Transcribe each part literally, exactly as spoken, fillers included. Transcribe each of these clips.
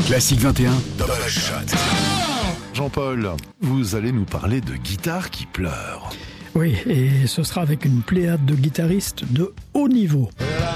Classique vingt et un, Double Shot. Jean-Paul, vous allez nous parler de guitare qui pleure. Oui, et ce sera avec une pléiade de guitaristes de haut niveau.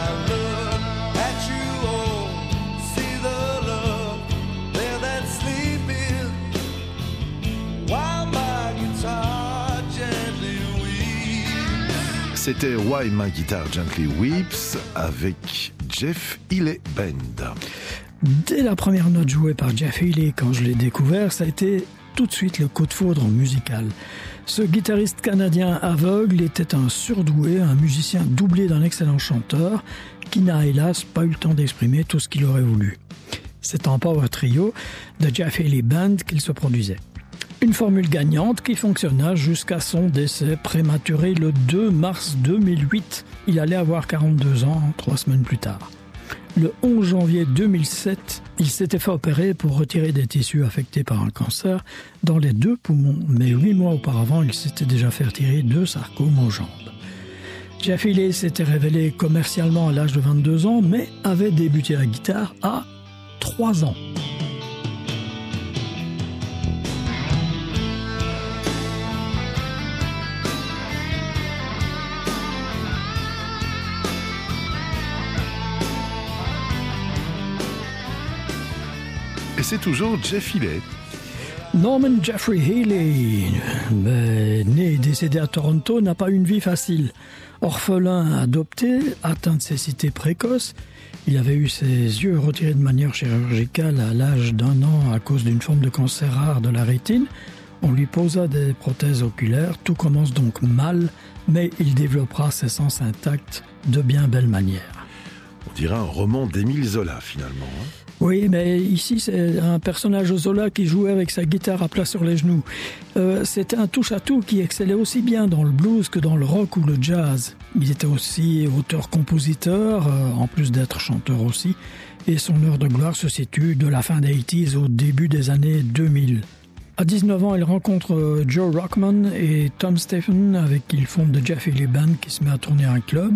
C'était Why My Guitar Gently Weeps avec Jeff Healey Band. Dès la première note jouée par Jeff Healey, quand je l'ai découvert, ça a été tout de suite le coup de foudre musical. Ce guitariste canadien aveugle était un surdoué, un musicien doublé d'un excellent chanteur qui n'a hélas pas eu le temps d'exprimer tout ce qu'il aurait voulu. C'est en power trio de Jeff Healey Band qu'il se produisait. Une formule gagnante qui fonctionna jusqu'à son décès prématuré le deux mars deux mille huit. Il allait avoir quarante-deux ans, trois semaines plus tard. Le onze janvier deux mille sept, il s'était fait opérer pour retirer des tissus affectés par un cancer dans les deux poumons, mais huit mois auparavant, il s'était déjà fait retirer deux sarcomes aux jambes. Jeff Healey s'était révélé commercialement à l'âge de vingt-deux ans, mais avait débuté la guitare à trois ans. Et c'est toujours Jeff Healey. Norman Jeffrey Healey, ben, né et décédé à Toronto, n'a pas eu une vie facile. Orphelin adopté, atteint de cécité précoce, il avait eu ses yeux retirés de manière chirurgicale à l'âge d'un an à cause d'une forme de cancer rare de la rétine. On lui posa des prothèses oculaires, tout commence donc mal, mais il développera ses sens intacts de bien belle manière. On dirait un roman d'Émile Zola finalement. Hein. Oui, mais ici, c'est un personnage Zola qui jouait avec sa guitare à plat sur les genoux. Euh, c'était un touche-à-tout qui excellait aussi bien dans le blues que dans le rock ou le jazz. Il était aussi auteur-compositeur, euh, en plus d'être chanteur aussi, et son heure de gloire se situe de la fin des quatre-vingt-dix au début des années deux mille. À dix-neuf ans, il rencontre Joe Rockman et Tom Stephen, avec qui il fonde The Jeff Healey Band, qui se met à tourner un club.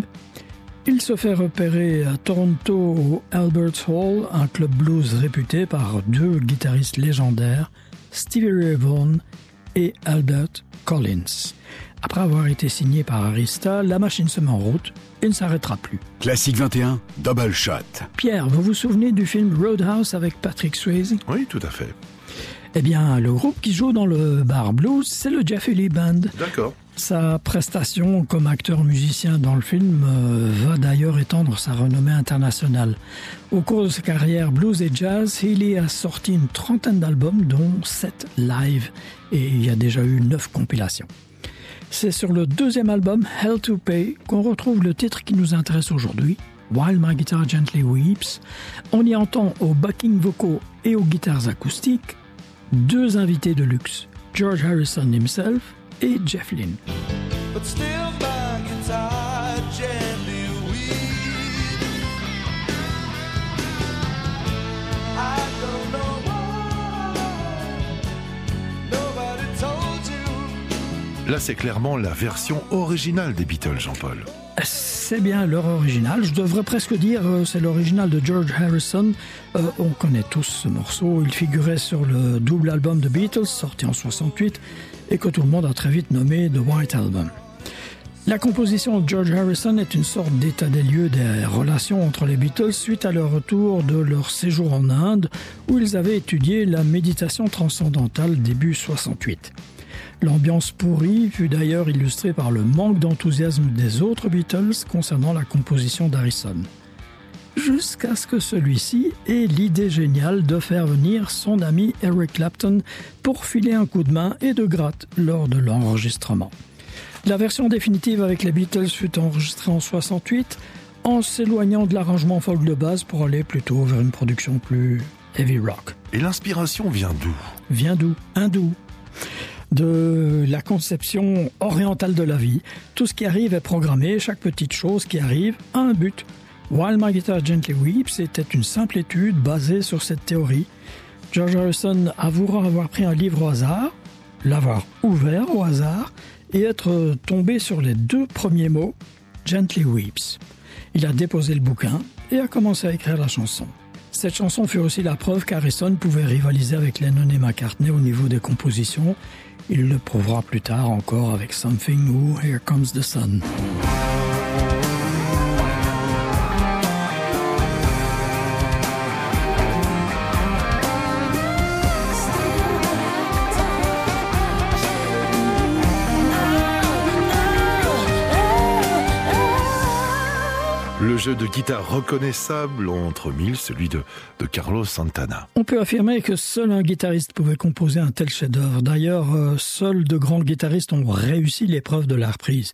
Il se fait repérer à Toronto au Albert's Hall, un club blues réputé par deux guitaristes légendaires, Stevie Ray Vaughan et Albert Collins. Après avoir été signé par Arista, la machine se met en route et ne s'arrêtera plus. Classique vingt et un, Double Shot. Pierre, vous vous souvenez du film Roadhouse avec Patrick Swayze ? Oui, tout à fait. Eh bien, le groupe qui joue dans le bar blues, c'est le Jeff Healey Band. D'accord. Sa prestation comme acteur-musicien dans le film euh, va d'ailleurs étendre sa renommée internationale. Au cours de sa carrière blues et jazz, Healey a sorti une trentaine d'albums, dont sept live, et il y a déjà eu neuf compilations. C'est sur le deuxième album, Hell to Pay, qu'on retrouve le titre qui nous intéresse aujourd'hui, While My Guitar Gently Weeps. On y entend aux backing vocaux et aux guitares acoustiques deux invités de luxe, George Harrison himself et Jeff Lynne. But still my guitar gently weeps. I don't know why nobody told you. Là, c'est clairement la version originale des Beatles, Jean-Paul. C'est bien leur original. Je devrais presque dire euh, c'est l'original de George Harrison. Euh, on connaît tous ce morceau. Il figurait sur le double album de Beatles, sorti en soixante-huit, et que tout le monde a très vite nommé The White Album. La composition de George Harrison est une sorte d'état des lieux des relations entre les Beatles suite à leur retour de leur séjour en Inde, où ils avaient étudié la méditation transcendantale début soixante-huit. L'ambiance pourrie fut d'ailleurs illustrée par le manque d'enthousiasme des autres Beatles concernant la composition d'Harrison. Jusqu'à ce que celui-ci ait l'idée géniale de faire venir son ami Eric Clapton pour filer un coup de main et de gratte lors de l'enregistrement. La version définitive avec les Beatles fut enregistrée en soixante-huit, en s'éloignant de l'arrangement folk de base pour aller plutôt vers une production plus heavy rock. Et l'inspiration vient d'où ? Vient d'où ? Hindou. De la conception orientale de la vie. Tout ce qui arrive est programmé, chaque petite chose qui arrive a un but. While My Guitar Gently Weeps était une simple étude basée sur cette théorie. George Harrison avouera avoir pris un livre au hasard, l'avoir ouvert au hasard et être tombé sur les deux premiers mots « Gently Weeps ». Il a déposé le bouquin et a commencé à écrire la chanson. Cette chanson fut aussi la preuve qu'Harrison pouvait rivaliser avec Lennon et McCartney au niveau des compositions. Il le prouvera plus tard encore avec Something ou Here Comes the Sun. Le jeu de guitare reconnaissable entre mille, celui de, de Carlos Santana. On peut affirmer que seul un guitariste pouvait composer un tel chef-d'œuvre. D'ailleurs, euh, seuls de grands guitaristes ont réussi l'épreuve de la reprise.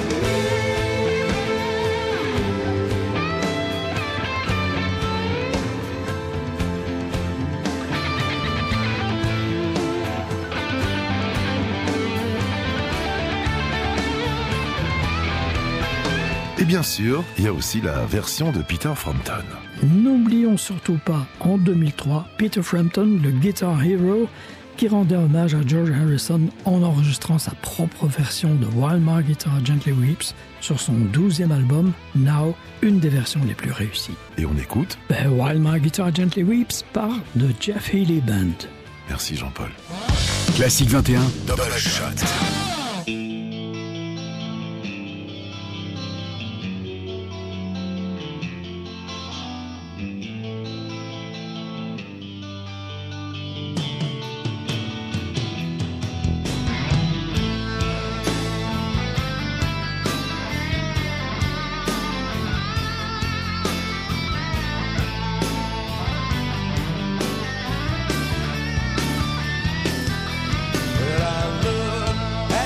Et bien sûr, il y a aussi la version de Peter Frampton. N'oublions surtout pas, en deux mille trois, Peter Frampton, le Guitar Hero, qui rendait hommage à George Harrison en enregistrant sa propre version de While My Guitar Gently Weeps sur son douzième album, Now, une des versions les plus réussies. Et on écoute ben, While My Guitar Gently Weeps par The Jeff Healey Band. Merci Jean-Paul. Classique vingt et un, Double Shot. Well, I look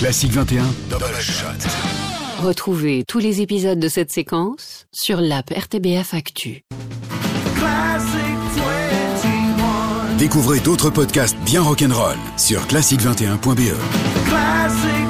Classique vingt et un, Double Shot. Retrouvez tous les épisodes de cette séquence sur l'app R T B F Actu. Découvrez d'autres podcasts bien rock'n'roll sur classique vingt et un point b e.